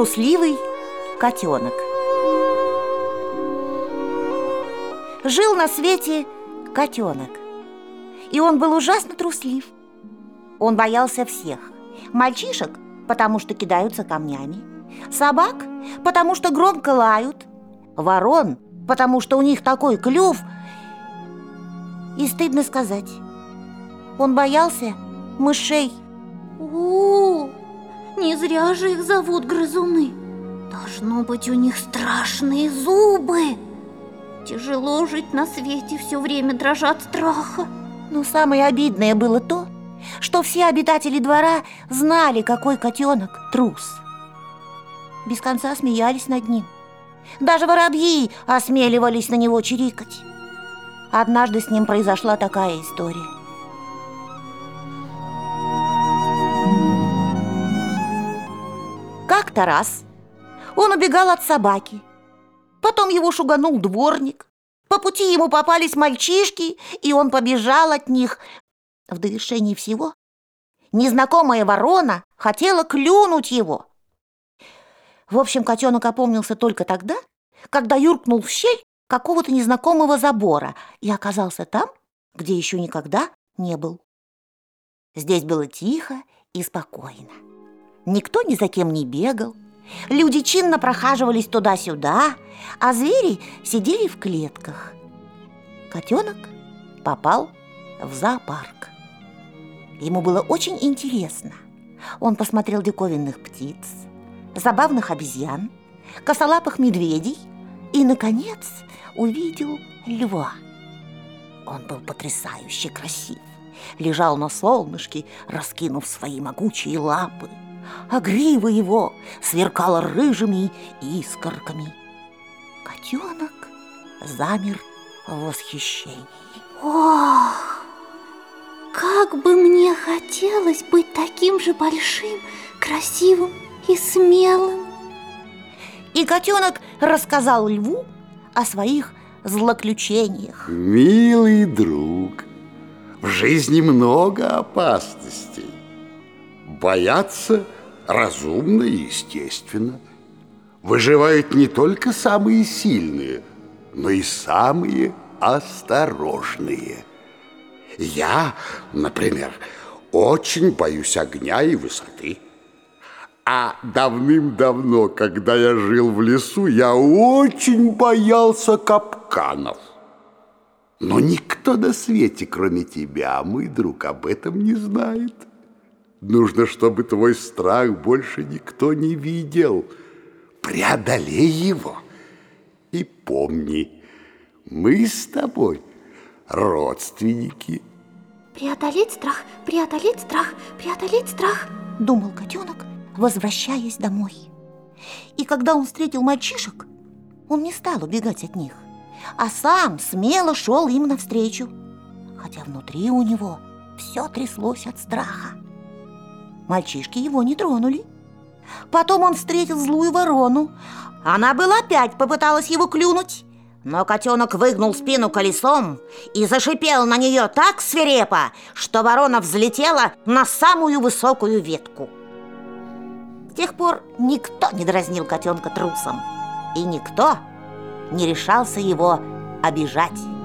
Трусливый котенок. Жил на свете котенок, и он был ужасно труслив. Он боялся всех: мальчишек, потому что кидаются камнями; собак, потому что громко лают; ворон, потому что у них такой клюв. И стыдно сказать, он боялся мышей. Не зря же их зовут грызуны. Должно быть, у них страшные зубы. Тяжело жить на свете, все время дрожа от страха. Но самое обидное было то, что все обитатели двора знали, какой котенок трус. Без конца смеялись над ним. Даже воробьи осмеливались на него чирикать. Однажды с ним произошла такая история. Как-то раз он убегал от собаки. Потом его шуганул дворник. По пути ему попались мальчишки, и он побежал от них. В довершении всего незнакомая ворона хотела клюнуть его. В общем, котенок опомнился только тогда, когда юркнул в щель какого-то незнакомого забора и оказался там, где еще никогда не был. Здесь было тихо и спокойно. Никто ни за кем не бегал. Люди чинно прохаживались туда-сюда, а звери сидели в клетках. Котенок попал в зоопарк. Ему было очень интересно. Он посмотрел диковинных птиц, забавных обезьян, косолапых медведей и, наконец, увидел льва. Он был потрясающе красив, лежал на солнышке, раскинув свои могучие лапы, а грива его сверкала рыжими искорками. Котенок замер в восхищении. Ох, как бы мне хотелось быть таким же большим, красивым и смелым. И котенок рассказал льву о своих злоключениях. Милый друг, в жизни много опасностей. Бояться разумно и естественно. Выживают не только самые сильные, но и самые осторожные. Я, например, очень боюсь огня и высоты. А давным-давно, когда я жил в лесу, я очень боялся капканов. Но никто на свете, кроме тебя, мой друг, об этом не знает. Нужно, чтобы твой страх больше никто не видел. Преодолей его. И помни, мы с тобой родственники. Преодолеть страх, преодолеть страх, преодолеть страх, думал котенок, возвращаясь домой. И когда он встретил мальчишек, он не стал убегать от них, а сам смело шел им навстречу, хотя внутри у него все тряслось от страха. Мальчишки его не тронули. Потом он встретил злую ворону. Она была опять попыталась его клюнуть, но котенок выгнул спину колесом и зашипел на нее так свирепо, что ворона взлетела на самую высокую ветку. С тех пор никто не дразнил котенка трусом, и никто не решался его обижать.